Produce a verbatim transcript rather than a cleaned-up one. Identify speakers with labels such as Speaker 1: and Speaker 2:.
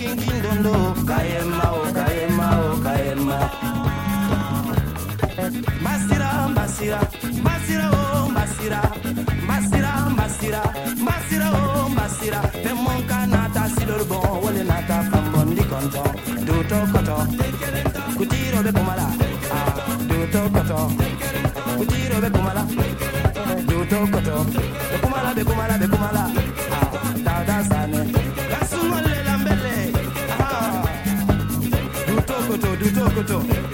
Speaker 1: kinkindondo kayema o kayema o kayema Masira masira masira o masira masira masira masira o masira te monka nata silor bon wole nata fambon di konto do to koto kutiro be kumala ah do to koto kutiro be kumala do to koto be kumala be kumala be kumala ah da da sane kasumole lambele ah do to koto do to koto